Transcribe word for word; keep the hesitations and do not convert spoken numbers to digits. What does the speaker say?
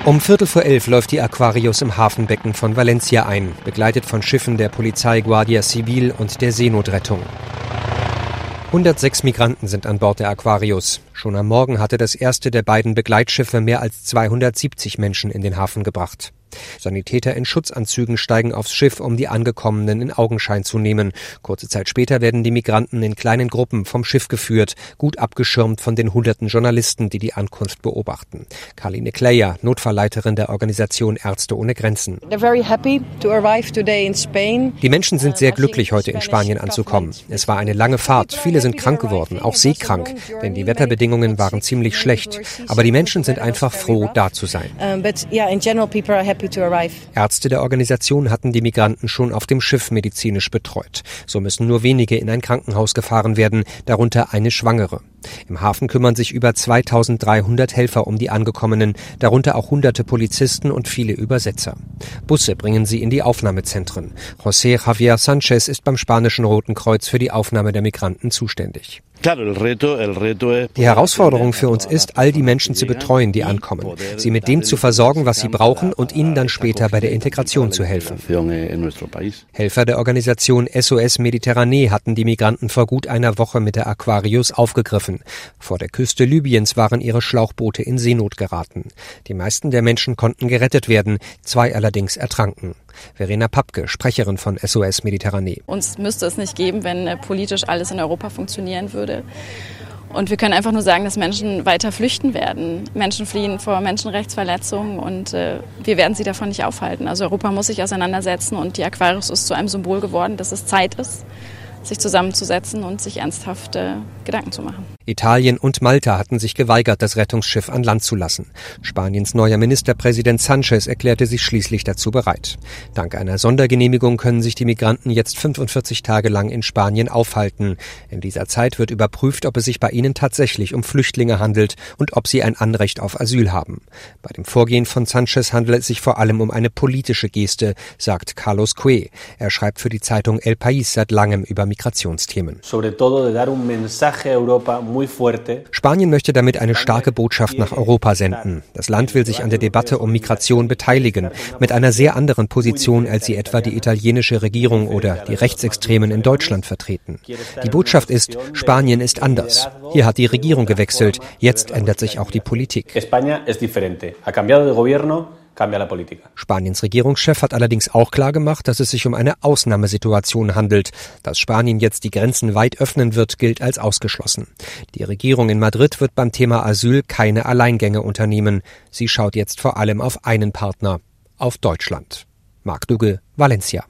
Um Viertel vor elf läuft die Aquarius im Hafenbecken von Valencia ein, begleitet von Schiffen der Polizei Guardia Civil und der Seenotrettung. hundertsechs Migranten sind an Bord der Aquarius. Schon am Morgen hatte das erste der beiden Begleitschiffe mehr als zweihundertsiebzig Menschen in den Hafen gebracht. Sanitäter in Schutzanzügen steigen aufs Schiff, um die Angekommenen in Augenschein zu nehmen. Kurze Zeit später werden die Migranten in kleinen Gruppen vom Schiff geführt, gut abgeschirmt von den hunderten Journalisten, die die Ankunft beobachten. Carline Kleyer, Notfallleiterin der Organisation Ärzte ohne Grenzen. Die Menschen sind sehr glücklich, heute in Spanien anzukommen. Es war eine lange Fahrt. Viele sind krank geworden, auch seekrank, denn die Wetterbedingungen waren ziemlich schlecht. Aber die Menschen sind einfach froh, da zu sein. Ärzte der Organisation hatten die Migranten schon auf dem Schiff medizinisch betreut. So müssen nur wenige in ein Krankenhaus gefahren werden, darunter eine Schwangere. Im Hafen kümmern sich über zweitausenddreihundert Helfer um die Angekommenen, darunter auch hunderte Polizisten und viele Übersetzer. Busse bringen sie in die Aufnahmezentren. José Javier Sánchez ist beim Spanischen Roten Kreuz für die Aufnahme der Migranten zuständig. Die Herausforderung für uns ist, all die Menschen zu betreuen, die ankommen, sie mit dem zu versorgen, was sie brauchen und ihnen dann später bei der Integration zu helfen. Helfer der Organisation S O S Mediterranee hatten die Migranten vor gut einer Woche mit der Aquarius aufgegriffen. Vor der Küste Libyens waren ihre Schlauchboote in Seenot geraten. Die meisten der Menschen konnten gerettet werden, zwei allerdings ertranken. Verena Papke, Sprecherin von S O S Mediterranee. Uns müsste es nicht geben, wenn politisch alles in Europa funktionieren würde. Und wir können einfach nur sagen, dass Menschen weiter flüchten werden. Menschen fliehen vor Menschenrechtsverletzungen und äh, wir werden sie davon nicht aufhalten. Also Europa muss sich auseinandersetzen und die Aquarius ist zu einem Symbol geworden, dass es Zeit ist, sich zusammenzusetzen und sich ernsthaft äh, Gedanken zu machen. Italien und Malta hatten sich geweigert, das Rettungsschiff an Land zu lassen. Spaniens neuer Ministerpräsident Sánchez erklärte sich schließlich dazu bereit. Dank einer Sondergenehmigung können sich die Migranten jetzt fünfundvierzig Tage lang in Spanien aufhalten. In dieser Zeit wird überprüft, ob es sich bei ihnen tatsächlich um Flüchtlinge handelt und ob sie ein Anrecht auf Asyl haben. Bei dem Vorgehen von Sánchez handelt es sich vor allem um eine politische Geste, sagt Carlos Cue. Er schreibt für die Zeitung El País seit langem über Migrationsthemen. Spanien möchte damit eine starke Botschaft nach Europa senden. Das Land will sich an der Debatte um Migration beteiligen, mit einer sehr anderen Position, als sie etwa die italienische Regierung oder die Rechtsextremen in Deutschland vertreten. Die Botschaft ist, Spanien ist anders. Hier hat die Regierung gewechselt, jetzt ändert sich auch die Politik. Spaniens Regierungschef hat allerdings auch klargemacht, dass es sich um eine Ausnahmesituation handelt. Dass Spanien jetzt die Grenzen weit öffnen wird, gilt als ausgeschlossen. Die Regierung in Madrid wird beim Thema Asyl keine Alleingänge unternehmen. Sie schaut jetzt vor allem auf einen Partner, auf Deutschland. Marc Dugge, Valencia.